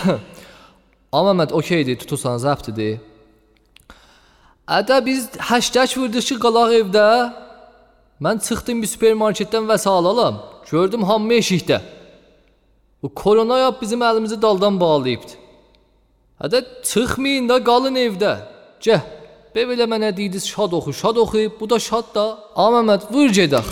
Amma Məhəmməd okeydir, tutursan zəbtidir. Ədə biz həştək vurduq ki, qalaq evdə. Mən çıxdım bir supermarketdən vəsal alam. Gördüm hamı eşikdə. Bu korona yap bizim əlimizi daldan bağlayıbdı. Hədə çıxmayın da qalın evdə. Gəh, belə mənə deyirdiniz şad oxu, bu da şad da. Amma Məhəmməd vur gedək.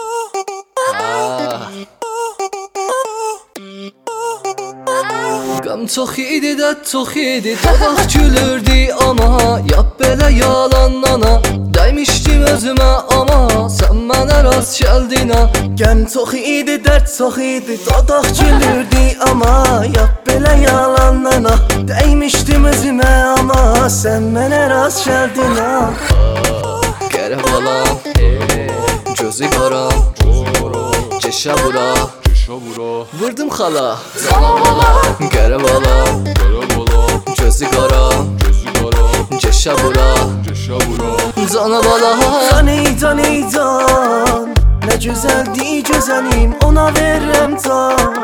Qəm çox idi də çox idi, tabaq gülürdü ama yap belə yalanlana. Dəymişdim özümə ama sən mənə rast gəldin ha. Qəm çox idi, dərd çox idi, tabaq gülürdü ama yap belə yalanlana. Dəymişdim özümə ama sən mənə rast gəldin ha. Qərə balam, gözü qaram, keşə bura, vurdum xala, qərə balam, gözü qaram, keşə bura, cana balam. Can ey can, nə gözəldir gözəlim, ona verirəm can.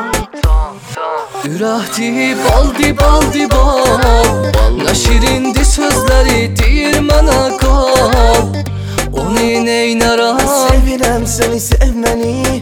Ürəkdi baldi bal, nə şirindi sözləri deyir mənə qal. Onu neynərəm, sevirəm səni, sev məni.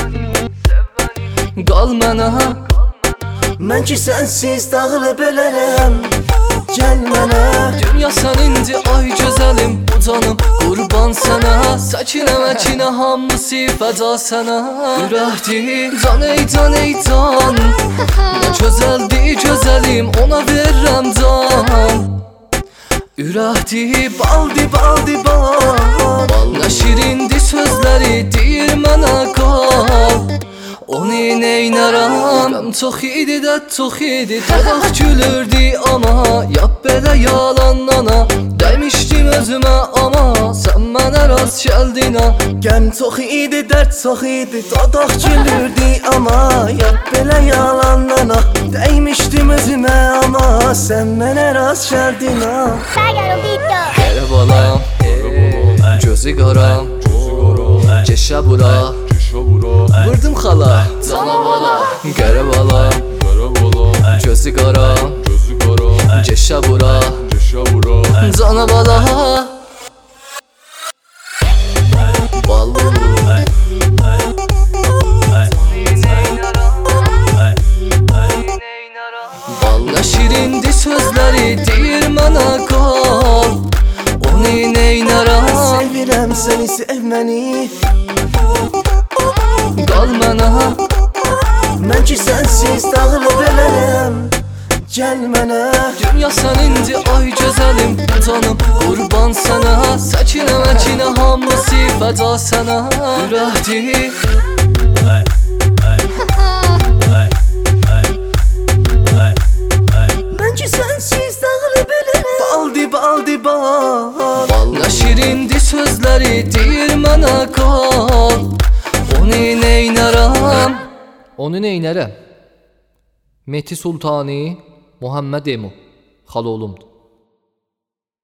Qal mənə, mən ki sənsiz dağılıb ölərəm. Gəl mənə, dünya sənindir ay gözəlim, bu canım qurban sənə. Səkinə məkinə hamısı fəda sənə. Ürəkdi can ey can, nə gözəldir gözəlim, ona verirəm can. Ürəkdi baldi bal, nə şirindi sözləri deyir mənə qal. Onu neynərəm, qəm çox idi də çox idi, tabaq gülürdü ama yap belə yalanlana. Dəymişdim özümə ama sən mənə rast gəldin ha. Qəm çox idi, dərd çox idi, tabaq gülürdü ama yap belə yalanlana. Dəymişdim özümə ama sən mənə rast gəldin ha. Qərə balam, gözü qaram, keşə bura, vurdum xala, cana balam, qərə balam, gözü qaram, keşə bura, cana balam. Nə şirindi sözləri deyir mənə qal. Onu neynərəm, sevirəm səni, sev məni. Qal mənə, mən ki sənsiz dağılıb ölərəm. Gəl mənə, dünya sənindir ay gözəlim, bu canım qurban sənə. Səkinə məkinə hamısı fəda sənə. Ürəkdi mən ki sənsiz dağılıb ölərəm. Baldi bal, nə şirindi sözləri deyir mənə qal. Onu neynərəm, onu neynərəm. Mehdi Sultani, Muhammed Emu, xaloğlumdur.